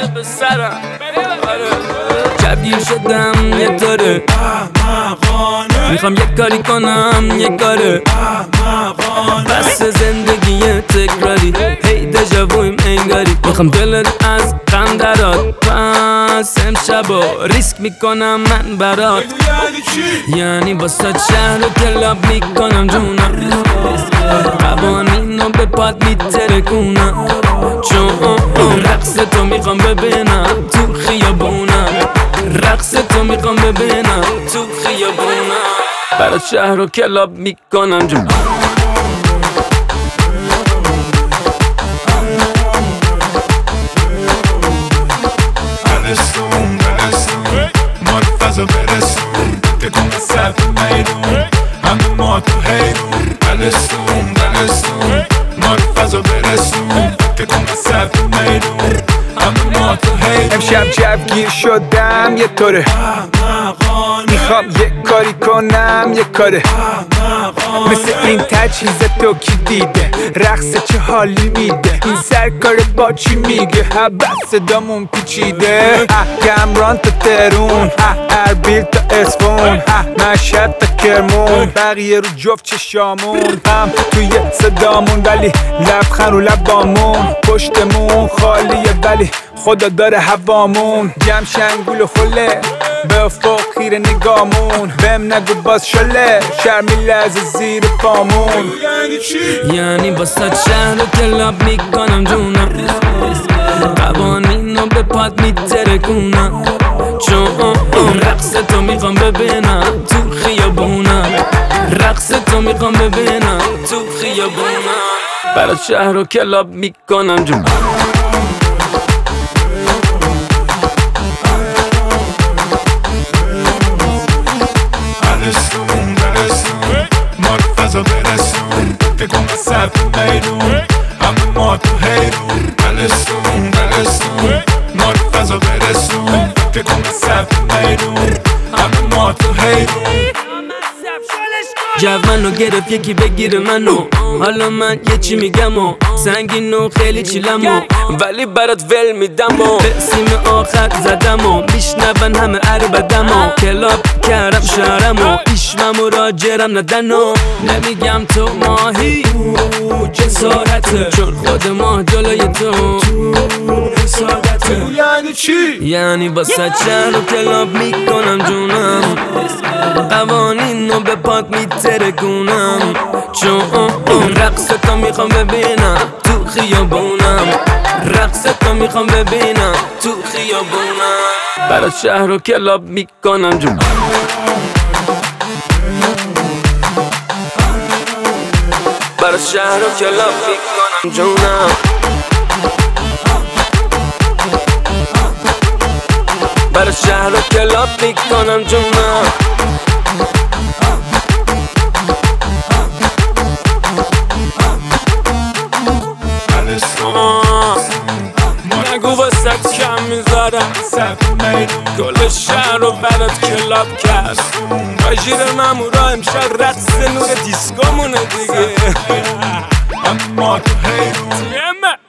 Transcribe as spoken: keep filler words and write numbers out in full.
میاد به سرم شبگیر شدم یه طوره میخوام یک کاری کنم یک کاره بس زندگی تکراری هی دژاوویم انگاری میخوام دلت از غم درات پس امشبا ریسک میکنم من برات یعنی واسه شهر و کلاب میکنم جونم قوانینو به پاد میترکونم چون رقص تو میخوام ببینم تو خیابونم رقص تو میخوام ببینم تو خیابونم برات شهر و کلاب میکنم جونم برسون برسون مرفضا برسون که کنه صف میدون همه ما تو حیرون برسون برسون مرفضا برسون که کنه صف میدون همه ما تو حیرون امشب جوگیر شدم یه طوره میخوام یک کاری کنم یک کاره مثل این تجهیز تو کی دیده رقص چه حالی میده این سرکار با چی میگه حبت صدامون پیچیده گمران تا ترون اربیل تا اسفون مشهد تا کرمون بقیه رو جفت چشامون هم توی صدامون ولی لبخند رو لبامون پشتمون خالیه ولی خدا داره هوامون جمع شنگول و خله به افق خیره نگامون بهم نگو باز شله شرمی لحظه زیر پامون یعنی واسه شهر و کلاب میکنم جونم قوانینو به پاد میترکونم چون رقص تو میخوام ببینم تو خیابونم رقص تو میخوام ببینم تو خیابونم برات شهر و کلاب میکنم جونم برسون برسون مرفضا برسون که کنه صف میدون همه ما تو حیرون برسون برسون مرفضا برسون که کنه صف میدون همه ما تو حیرون جو منو گرفت یکی بگیره منو حالا من یه چی میگم و سنگین و خیلی چیلم و ولی برات ول میدم و به سیم آخر زدم و میشنون همه عربدم و کلاب کردم شهرم و ایشمم و راجرم ندن و نمیگم تو ماهی جسارته چون خود ما جلوی تو حسادته یعنی چی؟ یعنی واسه شهر و کلاب میکنم جونم قوانینو به پات میترکونم چون رقص تو میخوام ببینم تو خیابونم رقص تو میخوام ببینم تو خیابونم برات شهر و کلاب میکنم جونم برات شهر و کلاب میکنم جونم برات شهر و کلاب میکنم جونم نگو واسه کم میذارم گل شهر رو برات کلاب کرد آژیر مامورا امشب رقص نور دیسکومونه دیگه اما تو حیرون